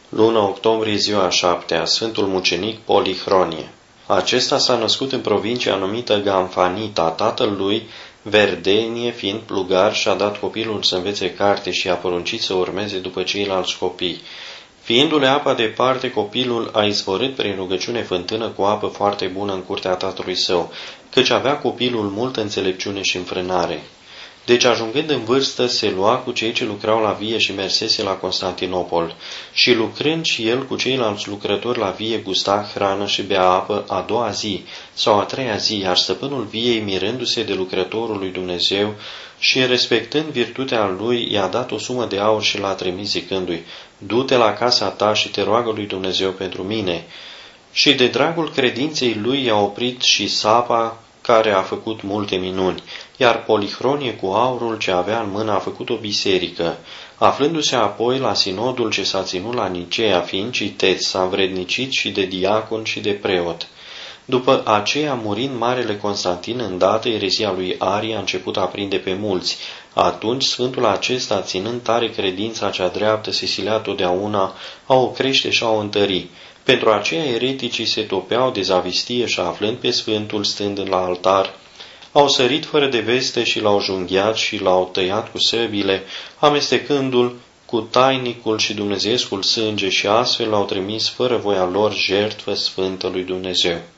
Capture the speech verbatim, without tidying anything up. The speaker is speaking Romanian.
Luna octombrie, ziua a șaptea, Sfântul Mucenic Polihronie. Acesta s-a născut în provincia numită Gamfanita, tatăl lui, Verdenie, fiind plugar, și-a dat copilul să învețe carte și a poruncit să urmeze după ceilalți copii. Fiindu-le apa departe, copilul a izvorât prin rugăciune fântână cu apă foarte bună în curtea tatălui său, căci avea copilul multă înțelepciune și înfrânare. Deci, ajungând în vârstă, se lua cu cei ce lucrau la vie și mersese la Constantinopol. Și lucrând și el cu ceilalți lucrători la vie, gusta hrană și bea apă a doua zi sau a treia zi, iar stăpânul viei, mirându-se de lucrătorul lui Dumnezeu și respectând virtutea lui, i-a dat o sumă de aur și l-a trimis zicându-i: du-te la casa ta și te roagă lui Dumnezeu pentru mine. Și de dragul credinței lui i-a oprit și sapa, care a făcut multe minuni, iar Polihronie cu aurul ce avea în mână a făcut o biserică. Aflându-se apoi la sinodul ce s-a ținut la Nicea, fiind citeț, s-a învrednicit și de diacon și de preot. După aceea, murind marele Constantin, îndată erezia lui Arie a început a prinde pe mulți. Atunci, sfântul acesta, ținând tare credința cea dreaptă, se silea totdeauna a o crește și a o întări. Pentru aceea ereticii se topeau de zavistie și, aflând pe sfântul stând la altar, au sărit fără de veste și l-au junghiat și l-au tăiat cu săbile, amestecându-l cu tainicul și dumnezeescul sânge, și astfel l-au trimis fără voia lor jertfă sfântă lui Dumnezeu.